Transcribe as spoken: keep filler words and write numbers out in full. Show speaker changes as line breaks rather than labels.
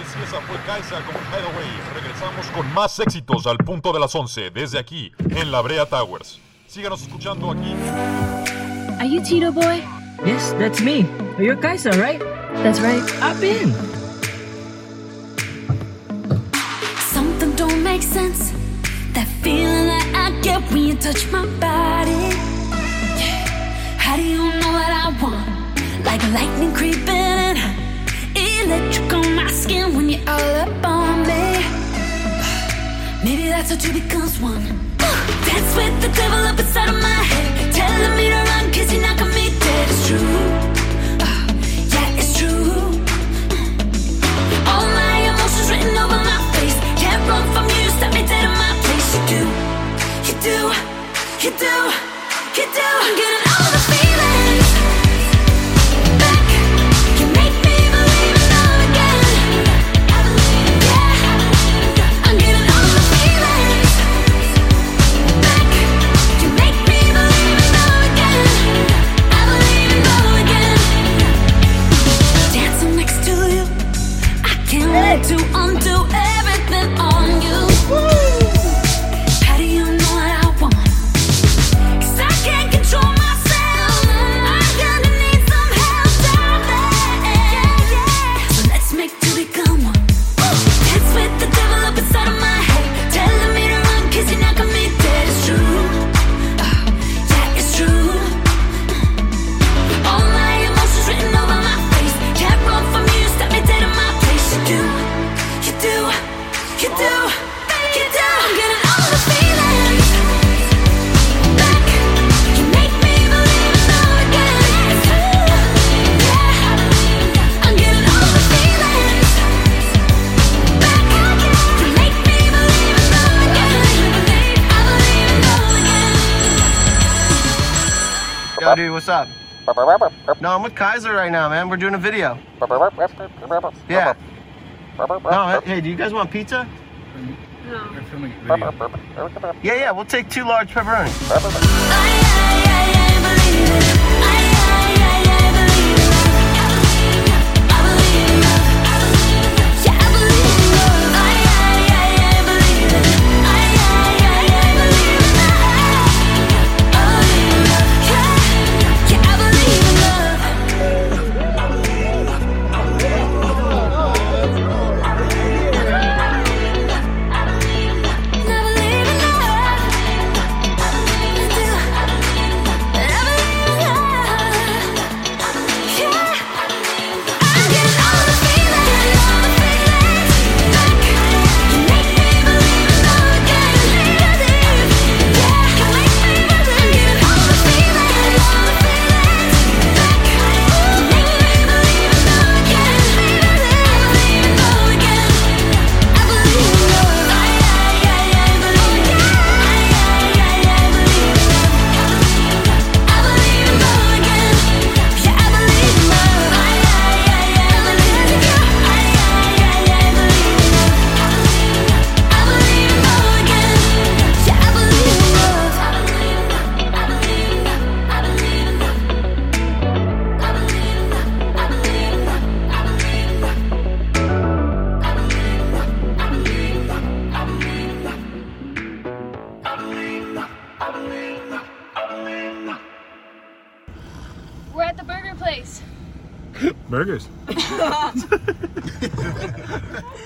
Y esa fue Kaisa con Hideaway. Regresamos con más éxitos al punto de las once, desde aquí, en La Brea Towers. Síganos escuchando aquí.
Are you Tito Boy?
Yes, that's me. You're Kaisa, right?
That's right.
Hop in.
Something don't make sense. That feeling that I get when you touch my body. Yeah. How do you know what I want? Like lightning creeping in. Electric on my skin when you're all up on me. Maybe that's how two becomes one. Dance with the devil up inside of my head, telling me to run cause you're knocking me dead. It's true, uh, yeah it's true. All my emotions written over my face. Can't run from you, you stop me dead in my place. You do, you do, you do, you do. I'm getting all the feelings back. You make me believe in love again. Yeah, I'm getting all the feelings back. You make me believe in love again. I believe in love again. Dancing next to you, I can't wait to undo everything on you. How do you know what I want? 'Cause I can't control myself. I'm gonna need some help, darling. So let's make two become one. Dance with the devil up inside of my head, telling me to run 'cause you're knocking me dead. It's true, uh, yeah it's true. All my emotions written over my face. Can't run from you, stop me dead in my place. You do, you do, you do, you do. I'm getting all the feelings back. You make me believe in love again. Yeah, I'm getting all the feelings back. You make me believe in love again. I believe in love again.
Yo, dude, what's up? No, I'm with Kaiser right now, man. We're doing a video. Yeah. No, hey, do you guys want pizza?
We're filming a video.
Yeah, yeah, we'll take two large pepperonis.
We're at the burger place.
Burgers.